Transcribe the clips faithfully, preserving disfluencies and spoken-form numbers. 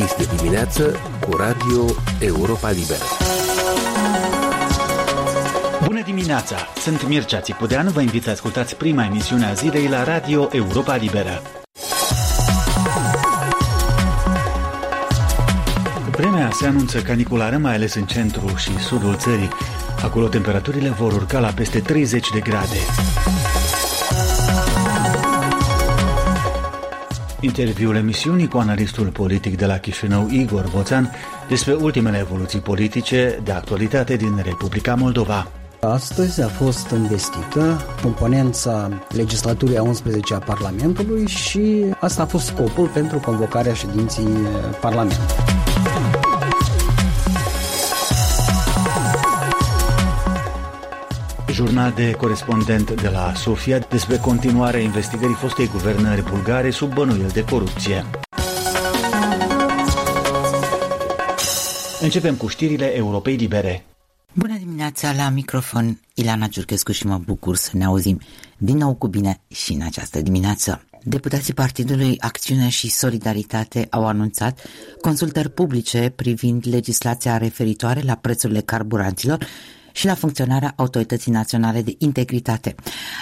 Este dimineață cu Radio Europa Liberă. Bună dimineața! Sunt Mircea Țipudeanu, vă invit să ascultați prima emisiune a zilei la Radio Europa Liberă. Vremea se anunță caniculară, mai ales în centrul și sudul țării. Acolo temperaturile vor urca la peste treizeci de grade. Interviul emisiunii cu analistul politic de la Chișinău, Igor Boțan, despre ultimele evoluții politice de actualitate din Republica Moldova. Astăzi a fost învestită componența legislaturii a unsprezecea a Parlamentului și asta a fost scopul pentru convocarea ședinței Parlamentului. Jurnal de corespondent de la Sofia despre continuarea investigării fostei guvernări bulgare sub bănuieli de corupție. Începem cu știrile Europei Libere. Bună dimineața, la microfon Ileana Giurchescu și mă bucur să ne auzim din nou cu bine și în această dimineață. Deputații Partidului Acțiune și Solidaritate au anunțat consultări publice privind legislația referitoare la prețurile carburanților și la funcționarea Autorității Naționale de Integritate.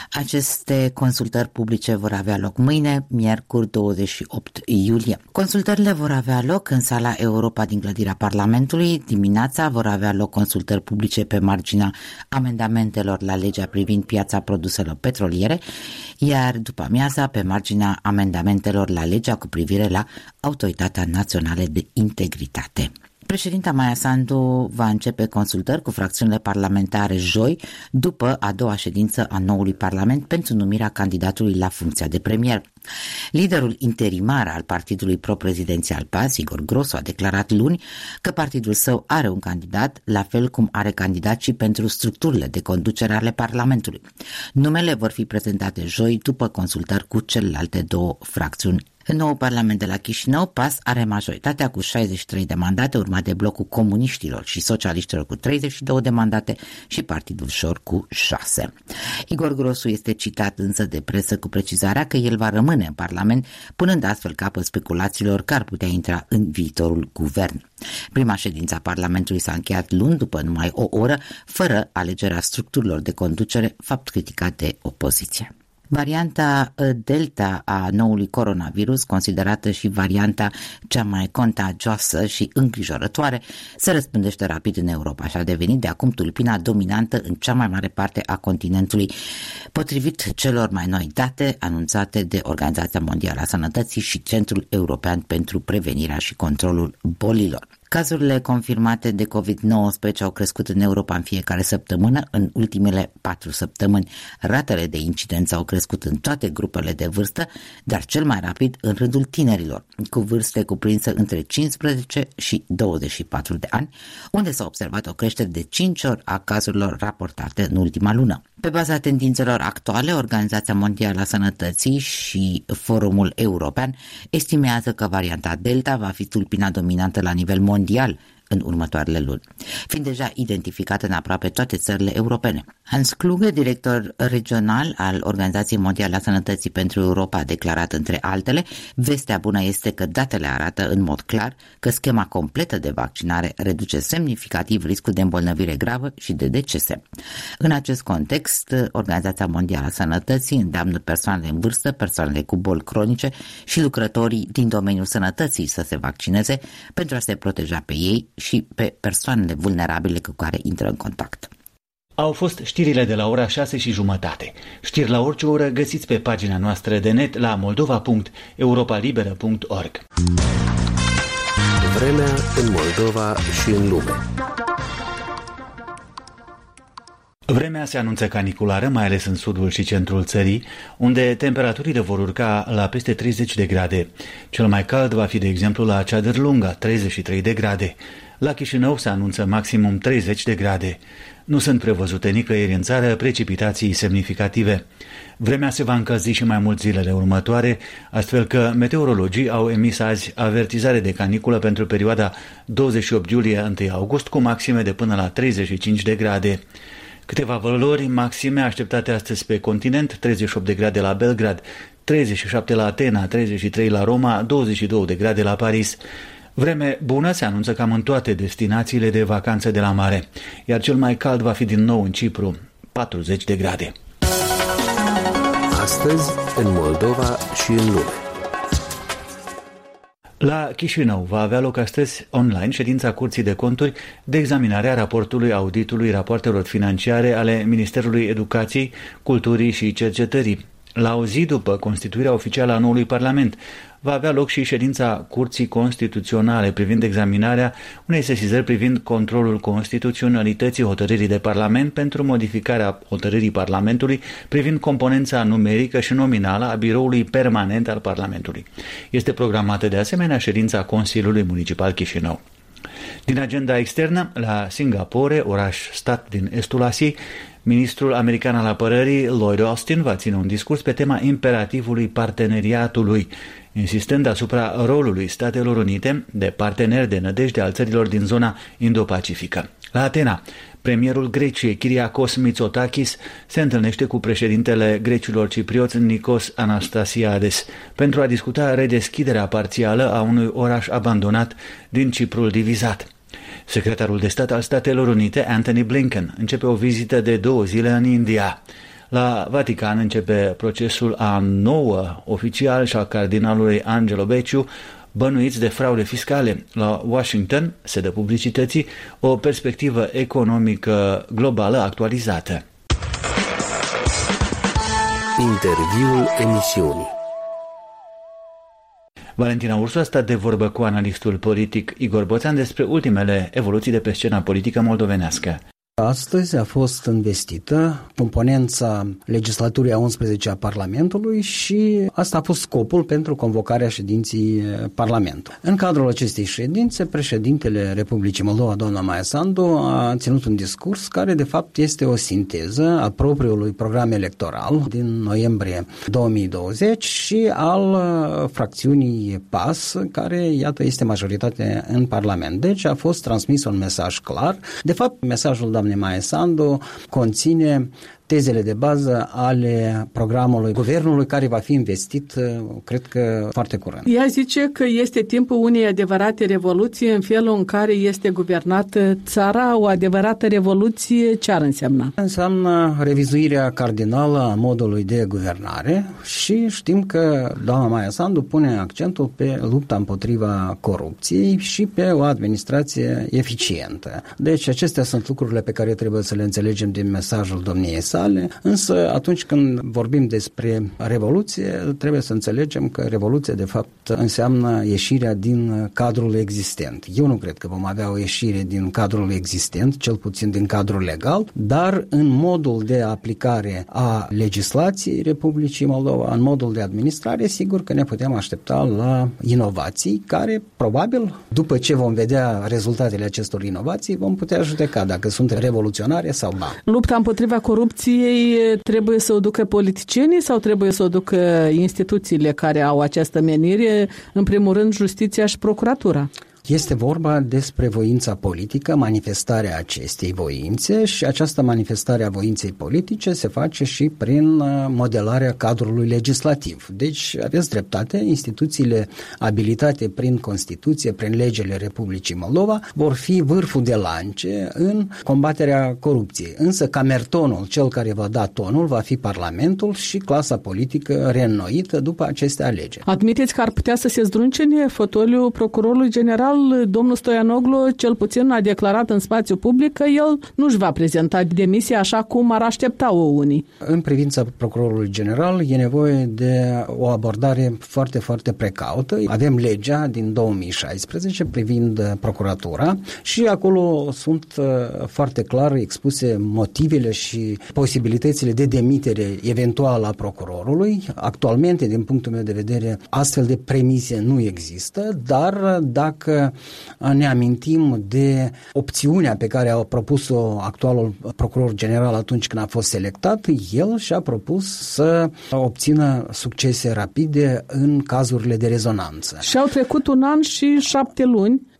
Aceste consultări publice vor avea loc mâine, miercuri douăzeci și opt iulie. Consultările vor avea loc în sala Europa din clădirea Parlamentului. Dimineața vor avea loc consultări publice pe marginea amendamentelor la legea privind piața produselor petroliere, iar după amiaza pe marginea amendamentelor la legea cu privire la Autoritatea Națională de Integritate. Președinta Maia Sandu va începe consultări cu fracțiunile parlamentare joi, după a doua ședință a noului Parlament pentru numirea candidatului la funcția de premier. Liderul interimar al partidului pro-prezidențial P A S, Igor Grosu, a declarat luni că partidul său are un candidat, la fel cum are candidat și pentru structurile de conducere ale Parlamentului. Numele vor fi prezentate joi după consultări cu celelalte două fracțiuni. În nou Parlament de la Chișinău, P A S are majoritatea cu șaizeci și trei de mandate, urmat de blocul comuniștilor și socialiștilor cu treizeci și două de mandate și Partidul Șor cu șase. Igor Grosu este citat însă de presă cu precizarea că el va rămâne în Parlament, punând astfel capăt speculațiilor că ar putea intra în viitorul guvern. Prima ședință a Parlamentului s-a încheiat luni după numai o oră, fără alegerea structurilor de conducere, fapt criticat de opoziție. Varianta Delta a noului coronavirus, considerată și varianta cea mai contagioasă și îngrijorătoare, se răspândește rapid în Europa și a devenit de acum tulpina dominantă în cea mai mare parte a continentului, potrivit celor mai noi date anunțate de Organizația Mondială a Sănătății și Centrul European pentru Prevenirea și Controlul Bolilor. Cazurile confirmate de covid nouăsprezece au crescut în Europa în fiecare săptămână în ultimele patru săptămâni. Ratele de incidență au crescut în toate grupele de vârstă, dar cel mai rapid în rândul tinerilor, cu vârste cuprinse între cincisprezece și douăzeci și patru de ani, unde s-a observat o creștere de cinci ori a cazurilor raportate în ultima lună. Pe baza tendințelor actuale, Organizația Mondială a Sănătății și Forumul European estimează că varianta Delta va fi tulpina dominantă la nivel mondial în următoarele luni, fiind deja identificată în aproape toate țările europene. Hans Kluge, director regional al Organizației Mondiale a Sănătății pentru Europa, a declarat între altele: vestea bună este că datele arată în mod clar că schema completă de vaccinare reduce semnificativ riscul de îmbolnăvire gravă și de decese. În acest context, Organizația Mondială a Sănătății îndeamnă persoanele în vârstă, persoanele cu boli cronice și lucrătorii din domeniul sănătății să se vaccineze pentru a se proteja pe ei și pe persoanele vulnerabile cu care intră în contact. Au fost știrile de la ora șase și jumătate. Știri la orice oră găsiți pe pagina noastră de net la moldova punct europa liberă punct org. Vremea în Moldova și în lume. Vremea se anunță caniculară, mai ales în sudul și centrul țării, unde temperaturile vor urca la peste treizeci de grade. Cel mai cald va fi, de exemplu, la Ceadărlunga, treizeci și trei de grade. La Chișinău se anunță maximum treizeci de grade. Nu sunt prevăzute nicăieri în țară precipitații semnificative. Vremea se va încălzi și mai mult zilele următoare, astfel că meteorologii au emis azi avertizare de caniculă pentru perioada douăzeci și opt iulie - unu august, cu maxime de până la treizeci și cinci de grade. Câteva valori maxime așteptate astăzi pe continent: treizeci și opt de grade la Belgrad, treizeci și șapte la Atena, treizeci și trei la Roma, douăzeci și două de grade la Paris. Vreme bună se anunță cam în toate destinațiile de vacanță de la mare, iar cel mai cald va fi din nou în Cipru, patruzeci de grade. Astăzi, în Moldova și în lume. La Chișinău va avea loc astăzi online ședința Curții de Conturi de examinare a raportului auditului rapoartelor financiare ale Ministerului Educației, Culturii și Cercetării. La o zi după constituirea oficială a noului Parlament, va avea loc și ședința Curții Constituționale privind examinarea unei sesizări privind controlul constituționalității hotărârii de Parlament pentru modificarea hotărârii Parlamentului privind componența numerică și nominală a biroului permanent al Parlamentului. Este programată de asemenea ședința Consiliului Municipal Chișinău. Din agenda externă, la Singapore, oraș-stat din estul Asiei, ministrul american al apărării, Lloyd Austin, va ține un discurs pe tema imperativului parteneriatului, insistând asupra rolului Statelor Unite de partener de nădejde al țărilor din zona Indo-Pacifică. La Atena, premierul Greciei, Kyriakos Mitsotakis, se întâlnește cu președintele grecilor ciprioți, Nikos Anastasiades, pentru a discuta redeschiderea parțială a unui oraș abandonat din Ciprul divizat. Secretarul de stat al Statelor Unite, Antony Blinken, începe o vizită de două zile în India. La Vatican începe procesul a nouă oficial și a cardinalului Angelo Becciu, bănuiți de fraude fiscale. La Washington se dă publicității o perspectivă economică globală actualizată. Interviul emisiunii. Valentina Ursu a stat de vorbă cu analistul politic Igor Boțan despre ultimele evoluții de pe scena politică moldovenească. Astăzi a fost investită componența legislaturii a unsprezecea a Parlamentului și asta a fost scopul pentru convocarea ședinții Parlamentului. În cadrul acestei ședințe, președintele Republicii Moldova, doamna Maia Sandu, a ținut un discurs care de fapt este o sinteză a propriului program electoral din noiembrie două mii douăzeci și al fracțiunii P A S, care, iată, este majoritate în Parlament. Deci a fost transmis un mesaj clar. De fapt, mesajul doamnei Maia Sandu conține tezele de bază ale programului guvernului care va fi investit, cred că, foarte curând. Ea zice că este timpul unei adevărate revoluții în felul în care este guvernată țara. O adevărată revoluție ce ar însemna? Înseamnă revizuirea cardinală a modului de guvernare și știm că doamna Maia Sandu pune accentul pe lupta împotriva corupției și pe o administrație eficientă. Deci acestea sunt lucrurile pe care trebuie să le înțelegem din mesajul domniei sale, însă atunci când vorbim despre revoluție, trebuie să înțelegem că revoluția de fapt înseamnă ieșirea din cadrul existent. Eu nu cred că vom avea o ieșire din cadrul existent, cel puțin din cadrul legal, dar în modul de aplicare a legislației Republicii Moldova, în modul de administrare, sigur că ne putem aștepta la inovații care, probabil, după ce vom vedea rezultatele acestor inovații, vom putea judeca dacă sunt revoluționare sau ba. Lupta împotriva corupției trebuie să o ducă politicienii sau trebuie să o ducă instituțiile care au această menire, în primul rând justiția și procuratura? Este vorba despre voința politică, manifestarea acestei voințe și această manifestare a voinței politice se face și prin modelarea cadrului legislativ. Deci, aveți dreptate, instituțiile abilitate prin Constituție, prin legile Republicii Moldova, vor fi vârful de lance în combaterea corupției. Însă camertonul, cel care va da tonul, va fi Parlamentul și clasa politică reînnoită după aceste alegeri. Admiteți că ar putea să se zdruncene fotoliul procurorului general? Domnul Stoianoglu, cel puțin, a declarat în spațiu public că el nu-și va prezenta demisia așa cum ar aștepta-o unii. În privința procurorului general e nevoie de o abordare foarte, foarte precaută. Avem legea din două mii șaisprezece privind procuratura și acolo sunt foarte clar expuse motivele și posibilitățile de demitere eventuală a procurorului. Actualmente, din punctul meu de vedere, astfel de premise nu există, dar dacă ne amintim de opțiunea pe care a propus-o actualul procuror general atunci când a fost selectat, el și-a propus să obțină succese rapide în cazurile de rezonanță. Și au trecut un an și șapte luni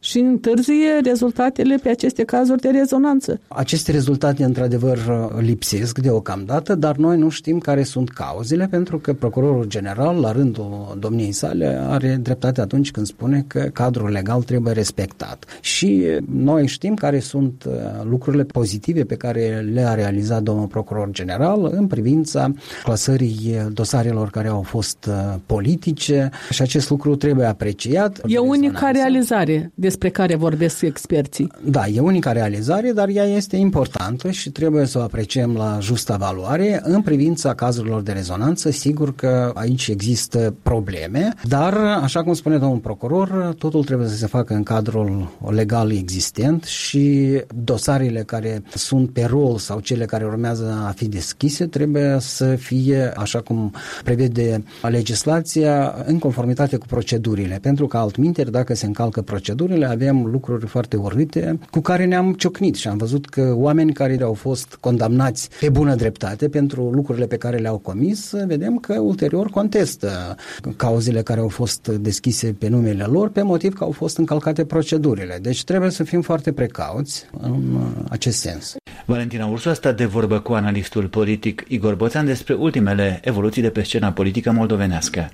și întârzie rezultatele pe aceste cazuri de rezonanță. Aceste rezultate, într-adevăr, lipsesc deocamdată, dar noi nu știm care sunt cauzele, pentru că procurorul general, la rândul domniei sale, are dreptate atunci când spune că cadrul legal trebuie respectat. Și noi știm care sunt lucrurile pozitive pe care le-a realizat domnul procuror general în privința clasării dosarelor care au fost politice și acest lucru trebuie apreciat. E unica realizare despre care vorbesc experții. Da, e unica realizare, dar ea este importantă și trebuie să o apreciem la justa valoare. În privința cazurilor de rezonanță, sigur că aici există probleme, dar, așa cum spune domnul procuror, totul trebuie să se facă în cadrul legal existent și dosarele care sunt pe rol sau cele care urmează a fi deschise trebuie să fie, așa cum prevede legislația, în conformitate cu procedurile, pentru că altminteri, dacă se încalcă procedurile, avem lucruri foarte urâte cu care ne-am ciocnit și am văzut că oameni care au fost condamnați pe bună dreptate pentru lucrurile pe care le-au comis, vedem că ulterior contestă cauzele care au fost deschise pe numele lor pe motiv că au fost încălcate procedurile. Deci trebuie să fim foarte precauți în acest sens. Valentina Ursu a stat de vorbă cu analistul politic Igor Boțan despre ultimele evoluții de pe scena politică moldovenească.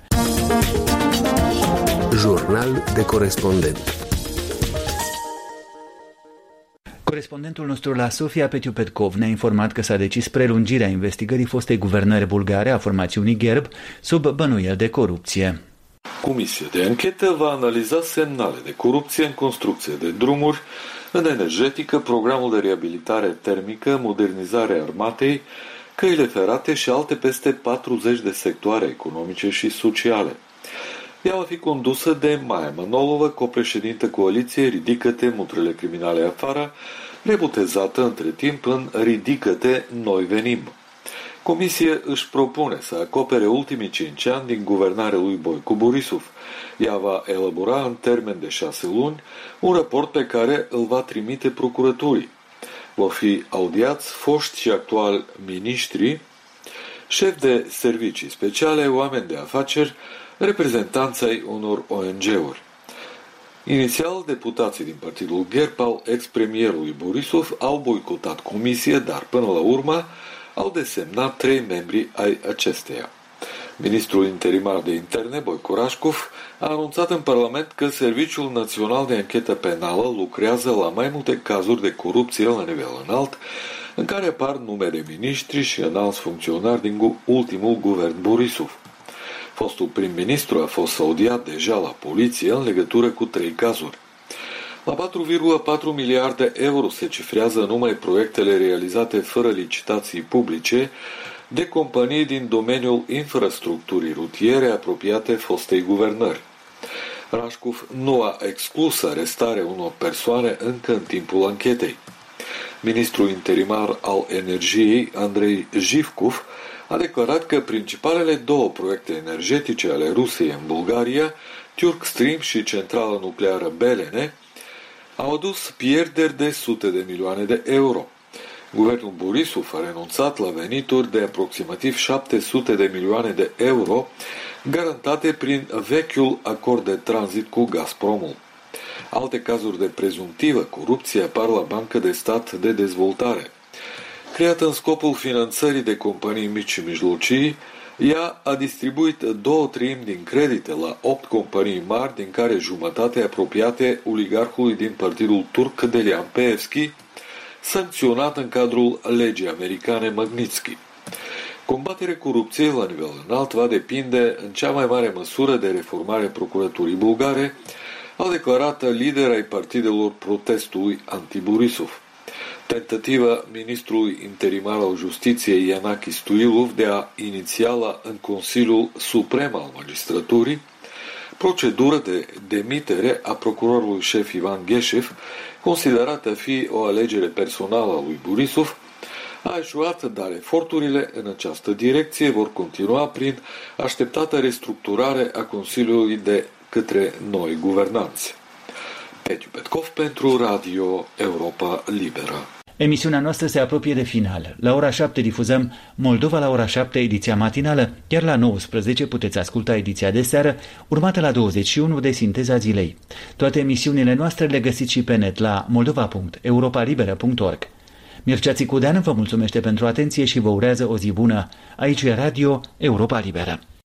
Jurnal de corespondent. Corespondentul nostru la Sofia, Petiu Petkov, ne-a informat că s-a decis prelungirea investigării fostei guvernări bulgare a formațiunii Gerb sub bănuiel de corupție. Comisia de anchetă va analiza semnale de corupție în construcție de drumuri, în energetică, programul de reabilitare termică, modernizarea armatei, căile ferate și alte peste patruzeci de sectoare economice și sociale. Ea va fi condusă de Maia Manolovă, copreședintă coaliției Ridică-te, mutrele criminale afară, rebotezată între timp în Ridică-te, noi venim. Comisia își propune să acopere ultimii cinci ani din guvernarea lui Boico Borisov. Ea va elabora în termen de șase luni un raport pe care îl va trimite procuraturii. Vor fi audiați foști și actuali miniștri, șefi de servicii speciale, oameni de afaceri, reprezentanți ai unor O N G-uri. Inițial, deputații din partidul Gerb al ex-premierului Borisov au boicotat comisia, dar până la urmă au desemnat trei membri ai acesteia. Ministrul interimar de interne, Boico Rașcov, a anunțat în Parlament că Serviciul Național de Anchetă Penală lucrează la mai multe cazuri de corupție la nivel înalt, în care apar nume de miniștri și înalți funcționari din ultimul guvern Borisov. Fostul prim-ministru a fost audiat deja la poliție în legătură cu trei cazuri. La patru virgulă patru miliarde euro se cifrează numai proiectele realizate fără licitații publice de companii din domeniul infrastructurii rutiere apropiate fostei guvernări. Rașcov nu a exclus arestarea unor persoane încă în timpul anchetei. Ministrul interimar al energiei, Andrei Jivkov, a declarat că principalele două proiecte energetice ale Rusiei în Bulgaria, Turk Stream și centrala nucleară Belene, au adus pierderi de sute de milioane de euro. Guvernul Borisov a renunțat la venituri de aproximativ șapte sute de milioane de euro garantate prin vechiul acord de tranzit cu Gazpromul. Alte cazuri de prezumtivă corupție apar la Banca de Stat de Dezvoltare. Creată în scopul finanțării de companii mici și mijlocii, ea a distribuit două treimi din credite la opt companii mari, din care jumătate apropiate oligarhului din partidul turc Delian Peevski, sancționat în cadrul legii americane Magnitsky. Combaterea corupției la nivel înalt va depinde în cea mai mare măsură de reformarea procuraturii bulgare, a declarat lider ai partidelor protestului anti-Borisov. Tentativa ministrului interimar al Justiției Ianaki Stoilov de a inițiala în Consiliul Suprem al Magistraturii procedură de demitere a procurorului șef Ivan Gheșev, considerată a fi o alegere personală a lui Borisov, a eșuat, dar eforturile în această direcție vor continua prin așteptată restructurare a Consiliului de către noi guvernanți. Petiu Petkov pentru Radio Europa Liberă. Emisiunea noastră se apropie de final. La ora șapte difuzăm Moldova la ora șapte, ediția matinală, iar la nouăsprezece puteți asculta ediția de seară, urmată la douăzeci și unu de Sinteza zilei. Toate emisiunile noastre le găsiți și pe net la moldova punct europa liberă punct org. Mircea Țicudean vă mulțumește pentru atenție și vă urează o zi bună. Aici e Radio Europa Liberă.